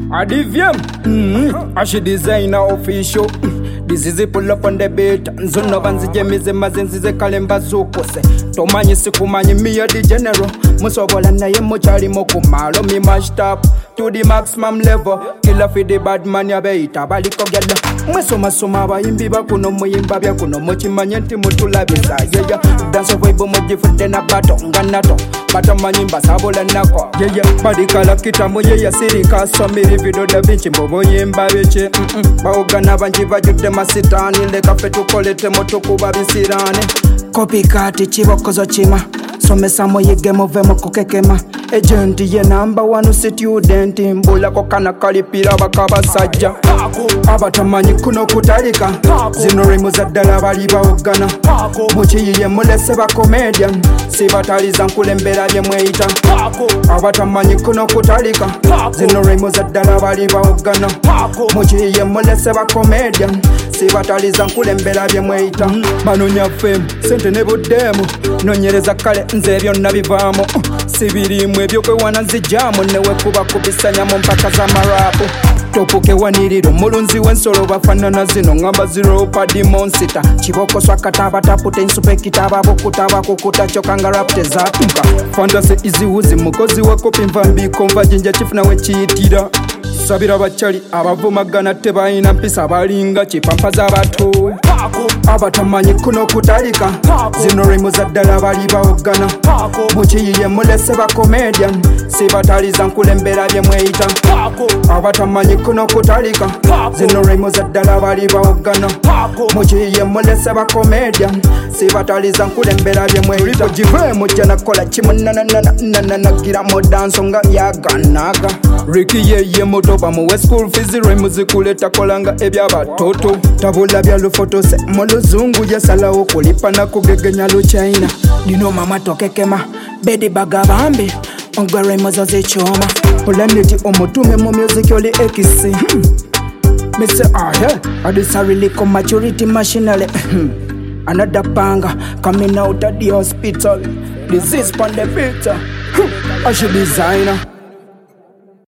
ADVM, Ashi designer official. This is a pull up on the beat. Nzono banzije mize mazenzize kalemba zukose. Tomanyi sikumanyi miya di general. Musobola naye muchali mokumalo mi mashed up to the maximum level. Killer for the bad man ya beita baliko gyalla. Mwesoma soma bayimbi bakuno muyimba byakuno muchimanye nti mutulabisa. Yeah. Dance of webo mujifunde na bato nganato. Bata manyimba sabola nako. Yeah. Badikala kitamu ya sirika somiri video da binchi mbobo yimba bichi. Baogana banji bajude masitani leka fetu kolete motoku babisirane. Copycat chibokozo chima. Somesa moyige movemo kokekema. Agent ye number one student. Mbula kokana kalipira bakabasajja. Abatamanyi kuno kutalika. Zino rimo za dala bali baogana. Muchiye mulese ba comedian. Sibataliza nkulembera bye mweyita. Abatamanyi kuno kutalika. Zino rimo za dala bali baogana. Muchiye mulese ba comedian. Sibataliza nkulembera bye mweyita. Manonya fame sente ne budemu. Nonyereza kale nze byonna bivaamu. Sibirimwe byokwewana nzijamu newe kuba kubisanya mu mpaka z'amarapu. Topuke waniriro mulunzi w'ensolo bafanana zino ngamba zero padi monsita. Chiboko swakataba tapute nsupe kitaba bokutaba kukuta chokanga rapte zapinka. Fantasy iziwuzi mukozi wako pimva mbiko mva jinja chifu nawe chiyitira. Sabira bachali abavumagana tebayina mpisa balinga chipampa z'abato. Abatamanyi kuno kutalika. Zino rimo za ddala bali baogana. Muchiyiye mulese ba comedian. Sibataliza nkulembera bye mweyita. Abatamanyi kuno kutalika. Zino rimo za ddala bali baogana. Muchiyiye mulese ba comedian. Sibataliza nkulembera bye mweyita. Jive mujana kola chimu nananagira mu danso nga yaganaga. Ricky ye moto bamuwe school fees rimo zikuleta kolanga ebyabatoto. Tabula bya lufoto se muluzungu yasalawo kulipa na kugegenya lu China. Dino mama tokekema bedi bagabambi ongwere mozo zichoma. Polemiti omutume mu music oli ekisi. Mr. Ahe adisa lico maturity machinery. Another banger coming out of the hospital. Disease on the filter. Ashi designer.